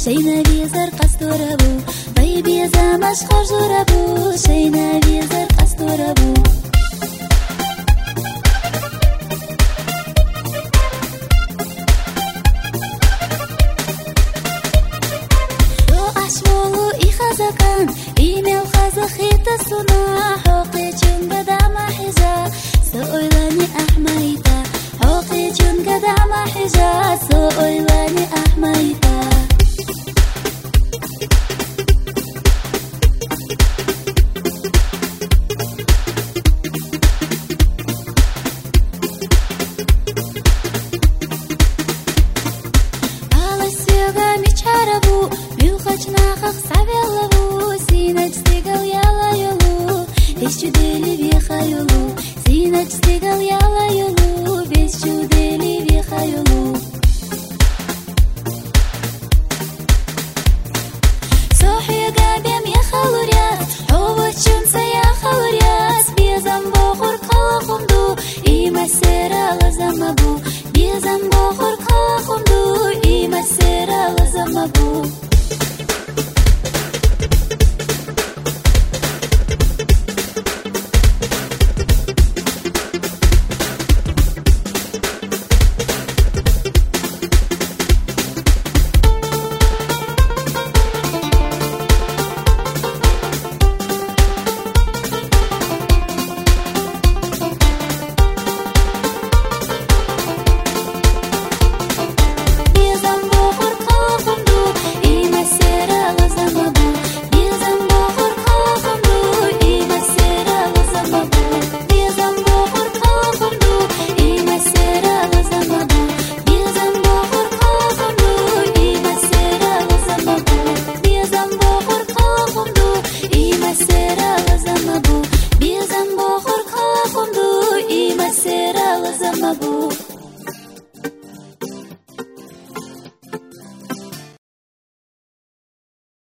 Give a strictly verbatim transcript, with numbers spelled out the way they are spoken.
شيناوي زرق استوربو بيبي زمش خرجوربو شيناوي زرق استوربو رو أشمولو إخزكان إيميل خزخيت السنا حقي جنگ دام حجا سؤلاني أحميتا حقي جنگ دام حجا سؤلاني أحميتا ناخخ سابيلو سينج ستيغل يالا يولو بيش جوديلي بيخا يولو سينج ستيغل يالا يولو بيش جوديلي بيخا يولو